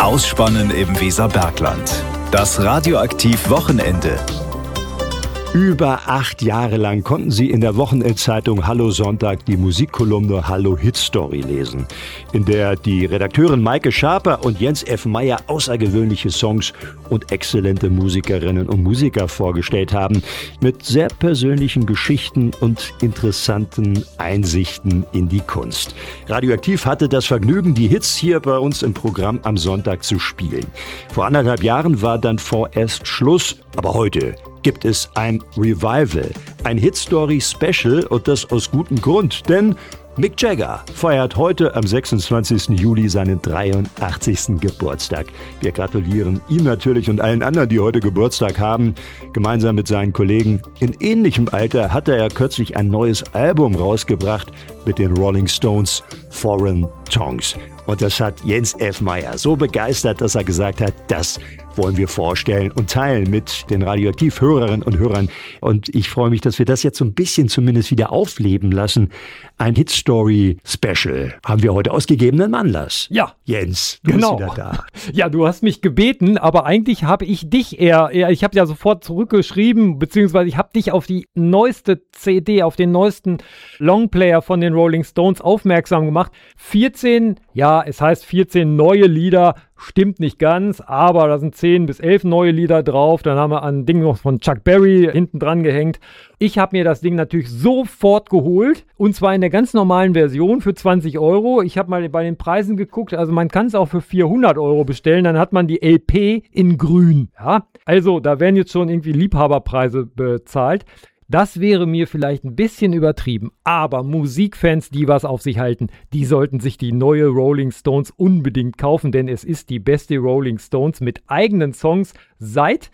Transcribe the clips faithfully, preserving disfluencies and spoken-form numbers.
Ausspannen im Weserbergland. Das Radioaktiv-Wochenende. Über acht Jahre lang konnten Sie in der Wochenendzeitung Hallo Sonntag die Musikkolumne Hallo Hitstory lesen, in der die Redakteurin Maike Schaper und Jens F. Meyer außergewöhnliche Songs und exzellente Musikerinnen und Musiker vorgestellt haben, mit sehr persönlichen Geschichten und interessanten Einsichten in die Kunst. Radioaktiv hatte das Vergnügen, die Hits hier bei uns im Programm am Sonntag zu spielen. Vor anderthalb Jahren war dann vorerst Schluss, aber heute gibt es ein Revival, ein Hitstory-Special und das aus gutem Grund, denn Mick Jagger feiert heute am sechsundzwanzigsten Juli seinen dreiundachtzigsten Geburtstag. Wir gratulieren ihm natürlich und allen anderen, die heute Geburtstag haben. Gemeinsam mit seinen Kollegen in ähnlichem Alter hatte er kürzlich ein neues Album rausgebracht mit den Rolling Stones, Foreign Tongues. Und das hat Jens F. Meyer so begeistert, dass er gesagt hat, das wollen wir vorstellen und teilen mit den Radioaktiv-Hörerinnen und Hörern. Und ich freue mich, dass wir das jetzt so ein bisschen zumindest wieder aufleben lassen. Ein Hitstory-Special haben wir heute aus gegebenem Anlass. Ja. Jens, du genau. bist wieder da. Ja, du hast mich gebeten, aber eigentlich habe ich dich eher, eher ich habe ja sofort zurückgeschrieben, beziehungsweise ich habe dich auf die neueste C D, auf den neuesten Longplayer von den Rolling Stones aufmerksam gemacht. vierzehn, ja, es heißt vierzehn neue Lieder, stimmt nicht ganz, aber da sind zehn bis elf neue Lieder drauf. Dann haben wir ein Ding noch von Chuck Berry hinten dran gehängt. Ich habe mir das Ding natürlich sofort geholt und zwar in der ganz normalen Version für zwanzig Euro. Ich habe mal bei den Preisen geguckt, also man kann es auch für vierhundert Euro bestellen, dann hat man die L P in grün. Ja? Also da werden jetzt schon irgendwie Liebhaberpreise bezahlt. Das wäre mir vielleicht ein bisschen übertrieben, aber Musikfans, die was auf sich halten, die sollten sich die neue Rolling Stones unbedingt kaufen, denn es ist die beste Rolling Stones mit eigenen Songs seit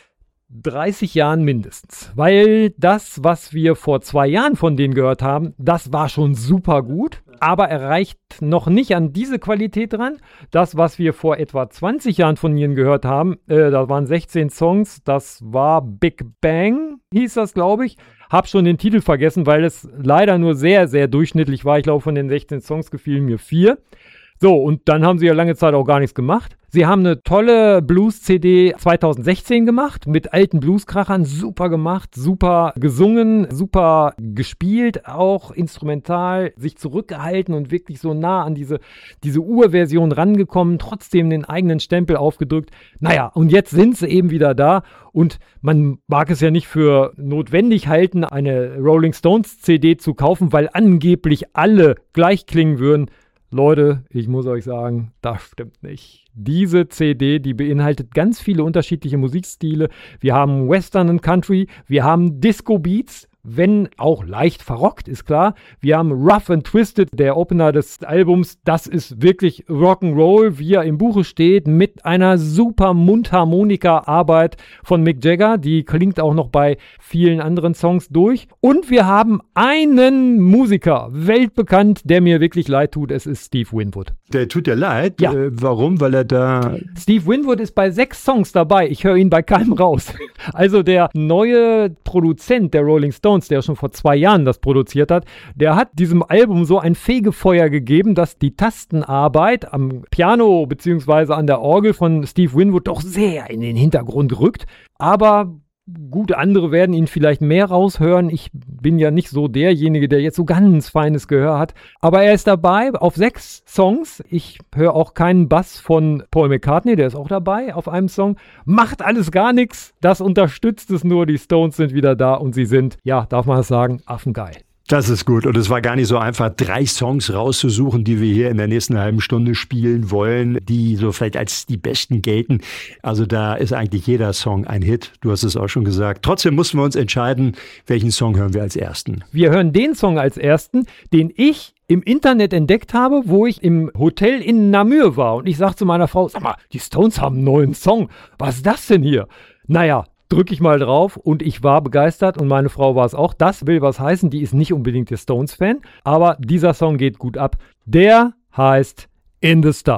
dreißig Jahren mindestens. Weil das, was wir vor zwei Jahren von denen gehört haben, das war schon super gut, aber erreicht noch nicht an diese Qualität ran. Das, was wir vor etwa zwanzig Jahren von ihnen gehört haben, äh, da waren sechzehn Songs, das war Big Bang, hieß das, glaube ich. Hab schon den Titel vergessen, weil es leider nur sehr, sehr durchschnittlich war. Ich glaube, von den sechzehn Songs gefielen mir vier. So, und dann haben sie ja lange Zeit auch gar nichts gemacht. Sie haben eine tolle Blues-C D zweitausendsechzehn gemacht, mit alten Blueskrachern, super gemacht, super gesungen, super gespielt, auch instrumental, sich zurückgehalten und wirklich so nah an diese, diese Urversion rangekommen, trotzdem den eigenen Stempel aufgedrückt. Naja, und jetzt sind sie eben wieder da und man mag es ja nicht für notwendig halten, eine Rolling Stones C D zu kaufen, weil angeblich alle gleich klingen würden. Leute, ich muss euch sagen, das stimmt nicht. Diese C D, die beinhaltet ganz viele unterschiedliche Musikstile. Wir haben Western und Country, wir haben Disco-Beats, wenn auch leicht verrockt, ist klar. Wir haben Rough and Twisted, der Opener des Albums. Das ist wirklich Rock'n'Roll, wie er im Buche steht, mit einer super Mundharmonika-Arbeit von Mick Jagger. Die klingt auch noch bei vielen anderen Songs durch. Und wir haben einen Musiker, weltbekannt, der mir wirklich leid tut. Es ist Steve Winwood. Der tut dir leid? Ja. Äh, warum? Weil er da... Steve Winwood ist bei sechs Songs dabei. Ich höre ihn bei keinem raus. Also der neue Produzent der Rolling Stones, der schon vor zwei Jahren das produziert hat, der hat diesem Album so ein Fegefeuer gegeben, dass die Tastenarbeit am Piano bzw. an der Orgel von Steve Winwood doch sehr in den Hintergrund rückt. Aber gut, andere werden ihn vielleicht mehr raushören. Ich bin ja nicht so derjenige, der jetzt so ganz feines Gehör hat. Aber er ist dabei auf sechs Songs. Ich höre auch keinen Bass von Paul McCartney, der ist auch dabei auf einem Song. Macht alles gar nichts. Das unterstützt es nur. Die Stones sind wieder da und sie sind, ja, darf man das sagen, affengeil. Das ist gut. Und es war gar nicht so einfach, drei Songs rauszusuchen, die wir hier in der nächsten halben Stunde spielen wollen, die so vielleicht als die besten gelten. Also da ist eigentlich jeder Song ein Hit. Du hast es auch schon gesagt. Trotzdem mussten wir uns entscheiden, welchen Song hören wir als ersten. Wir hören den Song als ersten, den ich im Internet entdeckt habe, wo ich im Hotel in Namur war. Und ich sag zu meiner Frau, sag mal, die Stones haben einen neuen Song. Was ist das denn hier? Naja, drücke ich mal drauf und ich war begeistert und meine Frau war es auch. Das will was heißen, die ist nicht unbedingt der Stones-Fan, aber dieser Song geht gut ab. Der heißt In the Stars.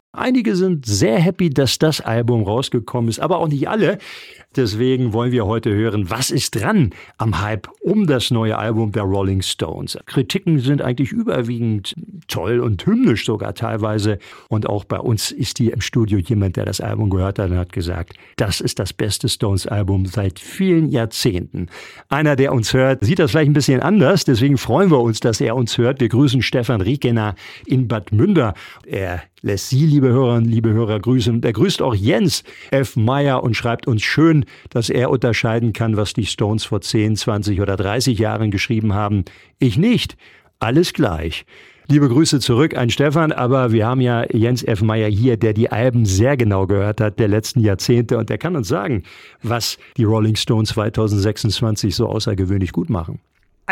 Einige sind sehr happy, dass das Album rausgekommen ist, aber auch nicht alle. Deswegen wollen wir heute hören, was ist dran am Hype um das neue Album der Rolling Stones. Kritiken sind eigentlich überwiegend toll und hymnisch sogar teilweise. Und auch bei uns ist hier im Studio jemand, der das Album gehört hat und hat gesagt, das ist das beste Stones-Album seit vielen Jahrzehnten. Einer, der uns hört, sieht das vielleicht ein bisschen anders. Deswegen freuen wir uns, dass er uns hört. Wir grüßen Stefan Riekener in Bad Münder. Er lässt Sie, liebe Hörerinnen, liebe Hörer, grüßen. Er grüßt auch Jens F. Meyer und schreibt uns schön, dass er unterscheiden kann, was die Stones vor zehn, zwanzig oder dreißig Jahren geschrieben haben. Ich nicht. Alles gleich. Liebe Grüße zurück an Stefan, aber wir haben ja Jens F. Meyer hier, der die Alben sehr genau gehört hat der letzten Jahrzehnte und der kann uns sagen, was die Rolling Stones zwanzig sechsundzwanzig so außergewöhnlich gut machen.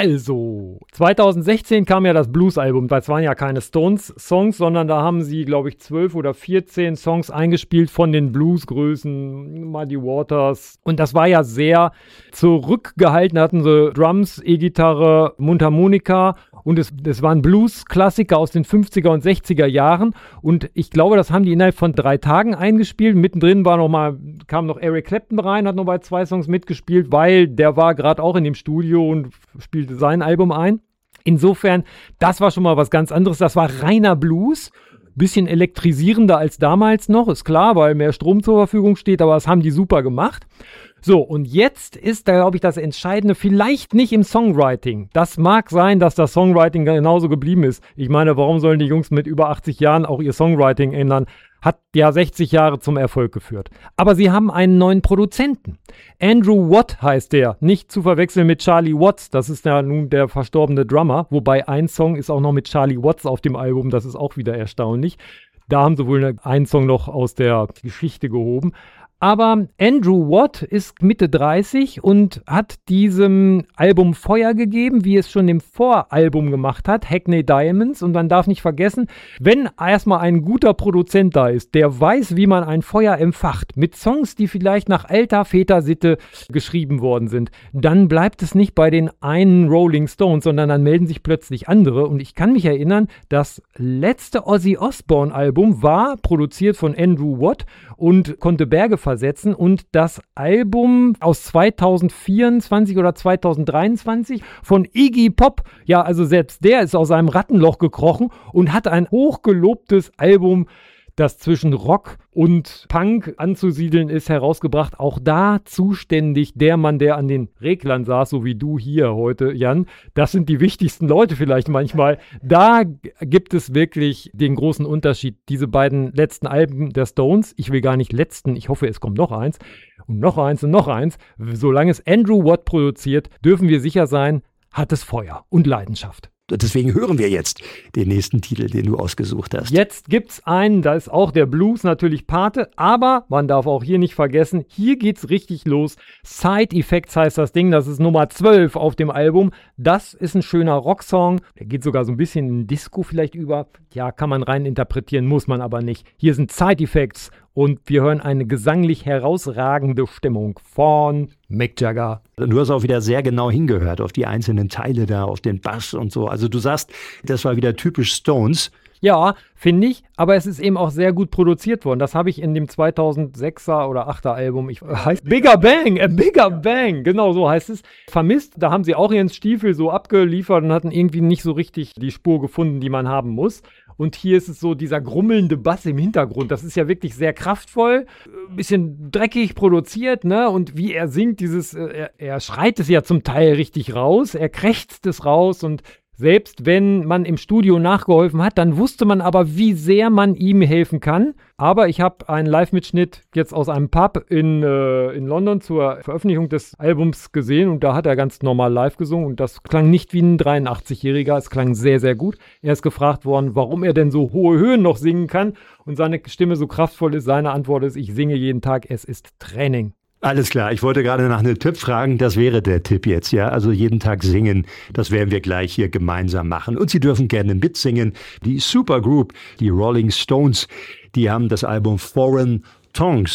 Also, zwanzig sechzehn kam ja das Blues-Album, das waren ja keine Stones-Songs, sondern da haben sie, glaube ich, zwölf oder vierzehn Songs eingespielt von den Blues-Größen, Muddy Waters. Und das war ja sehr zurückgehalten, hatten sie Drums, E-Gitarre, Mundharmonika und es, es waren Blues-Klassiker aus den fünfziger und sechziger Jahren. Und ich glaube, das haben die innerhalb von drei Tagen eingespielt. Mittendrin war noch mal, kam noch Eric Clapton rein, hat noch bei zwei Songs mitgespielt, weil der war gerade auch in dem Studio und spielte sein Album ein. Insofern, das war schon mal was ganz anderes. Das war reiner Blues. Bisschen elektrisierender als damals noch, ist klar, weil mehr Strom zur Verfügung steht, aber das haben die super gemacht. So, und jetzt ist da, glaube ich, das Entscheidende vielleicht nicht im Songwriting. Das mag sein, dass das Songwriting genauso geblieben ist. Ich meine, warum sollen die Jungs mit über achtzig Jahren auch ihr Songwriting ändern? Hat ja sechzig Jahre zum Erfolg geführt. Aber sie haben einen neuen Produzenten. Andrew Watt heißt der. Nicht zu verwechseln mit Charlie Watts. Das ist ja nun der verstorbene Drummer. Wobei ein Song ist auch noch mit Charlie Watts auf dem Album. Das ist auch wieder erstaunlich. Da haben sie wohl einen Song noch aus der Geschichte gehoben. Aber Andrew Watt ist Mitte dreißig und hat diesem Album Feuer gegeben, wie es schon im Voralbum gemacht hat, Hackney Diamonds. Und man darf nicht vergessen, wenn erstmal ein guter Produzent da ist, der weiß, wie man ein Feuer entfacht, mit Songs, die vielleicht nach alter Vätersitte geschrieben worden sind, dann bleibt es nicht bei den einen Rolling Stones, sondern dann melden sich plötzlich andere. Und ich kann mich erinnern, das letzte Ozzy Osbourne Album war produziert von Andrew Watt und konnte Berge versetzen. Und das Album aus zweitausendvierundzwanzig oder zweitausenddreiundzwanzig von Iggy Pop, ja, also selbst der ist aus seinem Rattenloch gekrochen und hat ein hochgelobtes Album, das zwischen Rock und Punk anzusiedeln ist, herausgebracht. Auch da zuständig der Mann, der an den Reglern saß, so wie du hier heute, Jan. Das sind die wichtigsten Leute vielleicht manchmal. Da gibt es wirklich den großen Unterschied. Diese beiden letzten Alben der Stones, ich will gar nicht letzten, ich hoffe, es kommt noch eins und noch eins und noch eins. Solange es Andrew Watt produziert, dürfen wir sicher sein, hat es Feuer und Leidenschaft. Deswegen hören wir jetzt den nächsten Titel, den du ausgesucht hast. Jetzt gibt's einen, da ist auch der Blues natürlich Pate, aber man darf auch hier nicht vergessen, hier geht's richtig los. Side Effects heißt das Ding, das ist Nummer zwölf auf dem Album. Das ist ein schöner Rocksong, der geht sogar so ein bisschen in Disco vielleicht über. Ja, kann man rein interpretieren, muss man aber nicht. Hier sind Side Effects und wir hören eine gesanglich herausragende Stimmung von Mick Jagger. Du hast auch wieder sehr genau hingehört auf die einzelnen Teile da, auf den Bass und so. Also du sagst, das war wieder typisch Stones. Ja, finde ich, aber es ist eben auch sehr gut produziert worden. Das habe ich in dem zweitausendsechser oder achter Album, ich, heißt Bigger Bang, a Bigger Bang, genau so heißt es, vermisst. Da haben sie auch ihren Stiefel so abgeliefert und hatten irgendwie nicht so richtig die Spur gefunden, die man haben muss. Und hier ist es so dieser grummelnde Bass im Hintergrund. Das ist ja wirklich sehr kraftvoll, ein bisschen dreckig produziert, ne? Und wie er singt, dieses, er, er schreit es ja zum Teil richtig raus, er krächzt es raus und selbst wenn man im Studio nachgeholfen hat, dann wusste man aber, wie sehr man ihm helfen kann. Aber ich habe einen Live-Mitschnitt jetzt aus einem Pub in, äh, in London zur Veröffentlichung des Albums gesehen und da hat er ganz normal live gesungen und das klang nicht wie ein dreiundachtzigjähriger, es klang sehr, sehr gut. Er ist gefragt worden, warum er denn so hohe Höhen noch singen kann und seine Stimme so kraftvoll ist. Seine Antwort ist, ich singe jeden Tag, es ist Training. Alles klar, ich wollte gerade nach einem Tipp fragen, das wäre der Tipp jetzt, ja, also jeden Tag singen, das werden wir gleich hier gemeinsam machen und Sie dürfen gerne mitsingen. Die Supergroup, die Rolling Stones, die haben das Album Foreign Tongues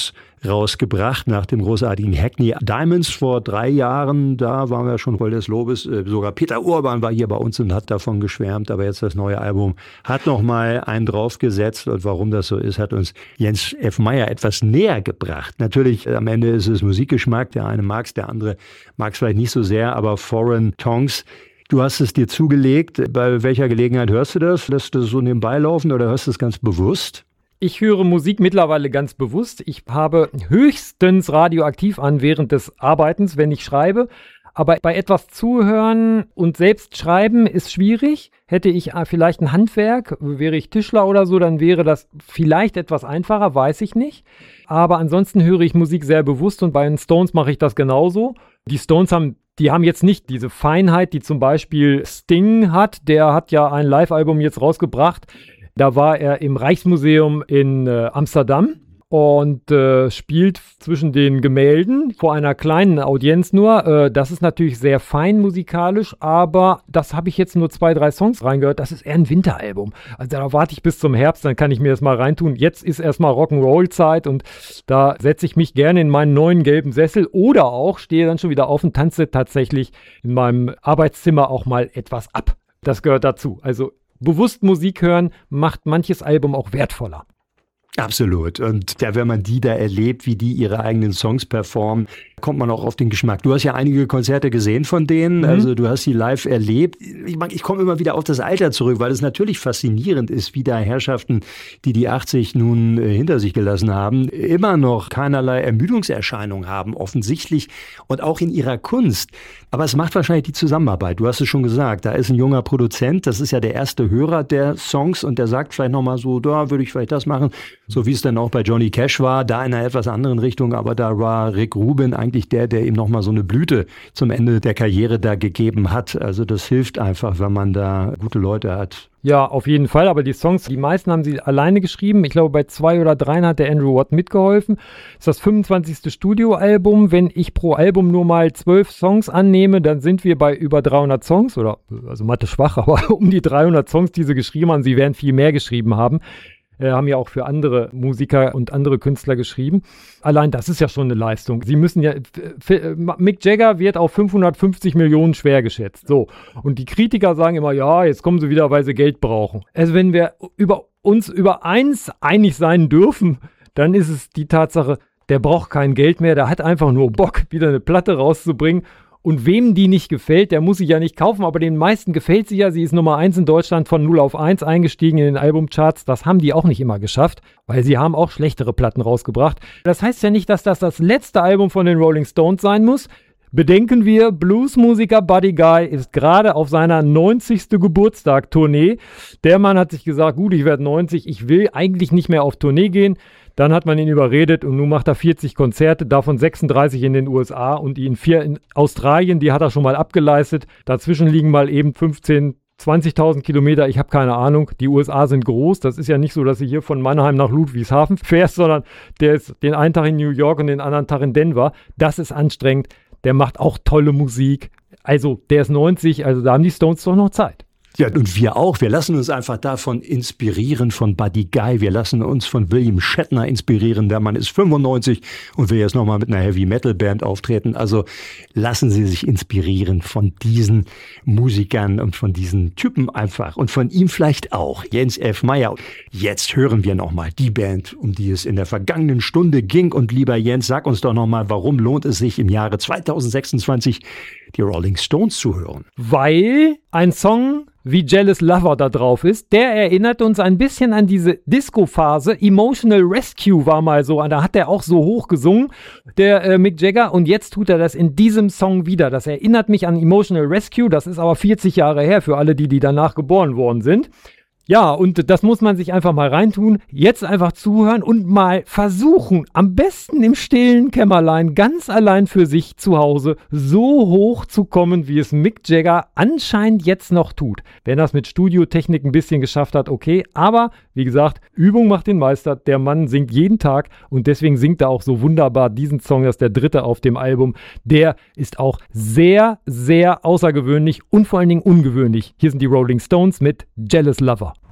rausgebracht nach dem großartigen Hackney Diamonds vor drei Jahren. Da waren wir schon voll des Lobes. Sogar Peter Urban war hier bei uns und hat davon geschwärmt. Aber jetzt das neue Album hat noch mal einen draufgesetzt. Und warum das so ist, hat uns Jens F. Meyer etwas näher gebracht. Natürlich, am Ende ist es Musikgeschmack. Der eine mag es, der andere mag es vielleicht nicht so sehr. Aber Foreign Tongues, du hast es dir zugelegt. Bei welcher Gelegenheit hörst du das? Lässt du das so nebenbei laufen oder hörst du es ganz bewusst? Ich höre Musik mittlerweile ganz bewusst. Ich habe höchstens Radioaktiv an während des Arbeitens, wenn ich schreibe. Aber bei etwas zuhören und selbst schreiben ist schwierig. Hätte ich vielleicht ein Handwerk, wäre ich Tischler oder so, dann wäre das vielleicht etwas einfacher, weiß ich nicht. Aber ansonsten höre ich Musik sehr bewusst und bei den Stones mache ich das genauso. Die Stones haben, die haben jetzt nicht diese Feinheit, die zum Beispiel Sting hat. Der hat ja ein Live-Album jetzt rausgebracht. Da war er im Reichsmuseum in äh, Amsterdam und äh, spielt zwischen den Gemälden vor einer kleinen Audienz nur. Äh, das ist natürlich sehr fein musikalisch, aber das habe ich jetzt nur zwei, drei Songs reingehört. Das ist eher ein Winteralbum. Also da warte ich bis zum Herbst, dann kann ich mir das mal reintun. Jetzt ist erstmal Rock'n'Roll-Zeit und da setze ich mich gerne in meinen neuen gelben Sessel oder auch stehe dann schon wieder auf und tanze tatsächlich in meinem Arbeitszimmer auch mal etwas ab. Das gehört dazu. Also bewusst Musik hören macht manches Album auch wertvoller. Absolut. Und ja, wenn man die da erlebt, wie die ihre eigenen Songs performen, kommt man auch auf den Geschmack. Du hast ja einige Konzerte gesehen von denen, mhm. also du hast sie live erlebt. Ich, ich komme immer wieder auf das Alter zurück, weil es natürlich faszinierend ist, wie da Herrschaften, die die achtzig nun äh, hinter sich gelassen haben, immer noch keinerlei Ermüdungserscheinungen haben, offensichtlich und auch in ihrer Kunst. Aber es macht wahrscheinlich die Zusammenarbeit. Du hast es schon gesagt, da ist ein junger Produzent, das ist ja der erste Hörer der Songs und der sagt vielleicht nochmal so, da würde ich vielleicht das machen. So wie es dann auch bei Johnny Cash war, da in einer etwas anderen Richtung, aber da war Rick Rubin eigentlich der, der ihm nochmal so eine Blüte zum Ende der Karriere da gegeben hat. Also das hilft einfach, wenn man da gute Leute hat. Ja, auf jeden Fall, aber die Songs, die meisten haben sie alleine geschrieben. Ich glaube, bei zwei oder dreien hat der Andrew Watt mitgeholfen. Das ist das fünfundzwanzigste Studioalbum. Wenn ich pro Album nur mal zwölf Songs annehme, dann sind wir bei über dreihundert Songs, oder, also Mathe schwach, aber um die dreihundert Songs, die sie geschrieben haben. Sie werden viel mehr geschrieben haben. Äh, haben ja auch für andere Musiker und andere Künstler geschrieben. Allein das ist ja schon eine Leistung. Sie müssen ja, f- Mick Jagger wird auf fünfhundertfünfzig Millionen schwer geschätzt. So. Und die Kritiker sagen immer, ja, jetzt kommen sie wieder, weil sie Geld brauchen. Also wenn wir über uns über eins einig sein dürfen, dann ist es die Tatsache, der braucht kein Geld mehr, der hat einfach nur Bock, wieder eine Platte rauszubringen. Und wem die nicht gefällt, der muss sie ja nicht kaufen, aber den meisten gefällt sie ja. Sie ist Nummer eins in Deutschland von null auf eins eingestiegen in den Albumcharts. Das haben die auch nicht immer geschafft, weil sie haben auch schlechtere Platten rausgebracht. Das heißt ja nicht, dass das das letzte Album von den Rolling Stones sein muss. Bedenken wir, Bluesmusiker Buddy Guy ist gerade auf seiner neunzigsten Geburtstag-Tournee. Der Mann hat sich gesagt, gut, ich werde neunzig, ich will eigentlich nicht mehr auf Tournee gehen. Dann hat man ihn überredet und nun macht er vierzig Konzerte, davon sechsunddreißig in den U S A und die in vier in Australien, die hat er schon mal abgeleistet. Dazwischen liegen mal eben fünfzehntausend, zwanzigtausend Kilometer, ich habe keine Ahnung. Die U S A sind groß, das ist ja nicht so, dass du hier von Mannheim nach Ludwigshafen fährst, sondern der ist den einen Tag in New York und den anderen Tag in Denver. Das ist anstrengend, der macht auch tolle Musik. Also der ist neunzig, also da haben die Stones doch noch Zeit. Ja, und wir auch. Wir lassen uns einfach davon inspirieren, von Buddy Guy. Wir lassen uns von William Shatner inspirieren. Der Mann ist fünfundneunzig und will jetzt nochmal mit einer Heavy-Metal-Band auftreten. Also lassen Sie sich inspirieren von diesen Musikern und von diesen Typen einfach. Und von ihm vielleicht auch, Jens F. Meyer. Jetzt hören wir nochmal die Band, um die es in der vergangenen Stunde ging. Und lieber Jens, sag uns doch nochmal, warum lohnt es sich im Jahre zweitausendsechsundzwanzig die Rolling Stones zu hören? Weil ein Song wie Jealous Lover da drauf ist, der erinnert uns ein bisschen an diese Disco-Phase. Emotional Rescue war mal so, da hat er auch so hoch gesungen, der äh, Mick Jagger, und jetzt tut er das in diesem Song wieder. Das erinnert mich an Emotional Rescue, das ist aber vierzig Jahre her für alle, die, die danach geboren worden sind. Ja, und das muss man sich einfach mal reintun, jetzt einfach zuhören und mal versuchen, am besten im stillen Kämmerlein, ganz allein für sich zu Hause, so hoch zu kommen, wie es Mick Jagger anscheinend jetzt noch tut. Wenn er es mit Studiotechnik ein bisschen geschafft hat, okay, aber wie gesagt, Übung macht den Meister, der Mann singt jeden Tag und deswegen singt er auch so wunderbar diesen Song, das ist der dritte auf dem Album, der ist auch sehr, sehr außergewöhnlich und vor allen Dingen ungewöhnlich. Hier sind die Rolling Stones mit Jealous Lover.